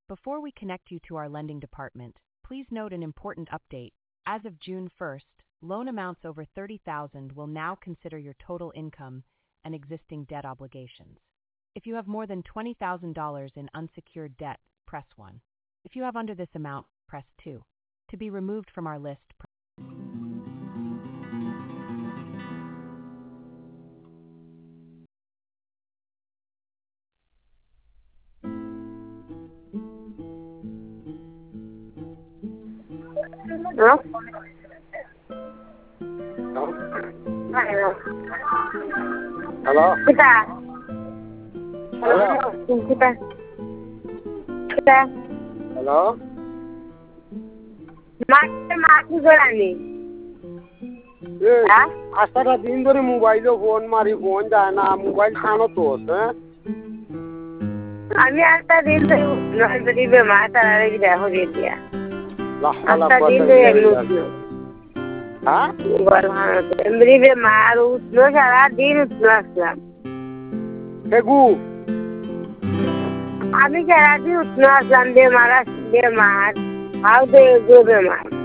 Before we connect you to our lending department, please note an important update. As of June 1st, loan amounts over $30,000 will now consider your total income and existing debt obligations. If you have more than $20,000 in unsecured debt, press 1. If you have under this amount, press 2. To be removed from our list, Hello? Hello? Hello? Kita. Hello? Kita. Kita. Hello? মাটি গোড়ানি আজটা দিন ধরে মোবাইলে phone মারি phone যায় না mobile খানো তো হ্যাঁ আমি একটা দিন ধরে বেমার তার আগে দেখো দিয়া একটা দিন ধরে হ্যাঁ এমনি বেমার উঠলো সারা দিন উঠলো আসলাম সেগু আমি সারা দিন উঠলো আসলাম বেমার বেমার আও বেমার